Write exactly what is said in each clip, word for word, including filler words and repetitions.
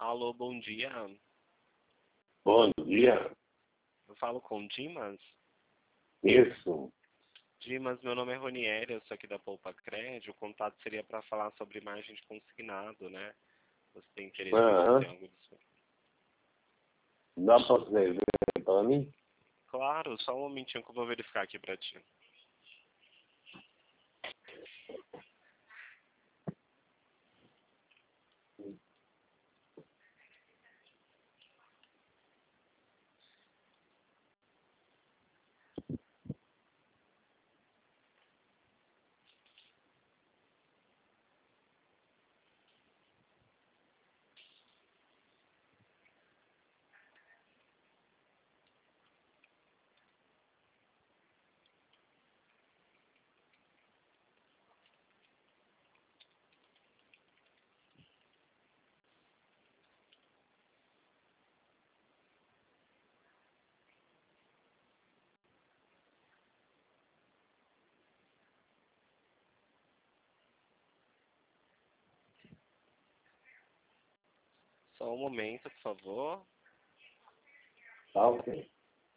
Alô, bom dia. Bom dia. Eu falo com o Dimas? Isso. Dimas, meu nome é Ronieri, eu sou aqui da Poupa Crédito. O contato seria para falar sobre margem de consignado, né? Você tem interesse Aham. em algo disso? Dá para você ver para mim? Claro, só um momentinho que eu vou verificar aqui para ti. Só um momento, por favor. Tá ok.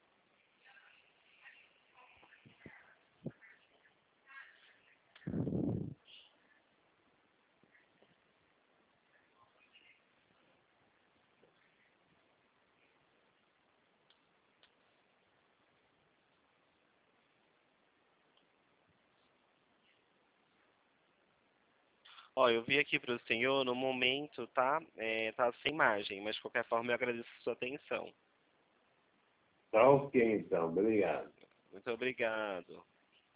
Ó, eu vi aqui para o senhor, no momento tá, é, tá sem margem, mas de qualquer forma eu agradeço a sua atenção. Tá ok, então. Obrigado. Muito obrigado.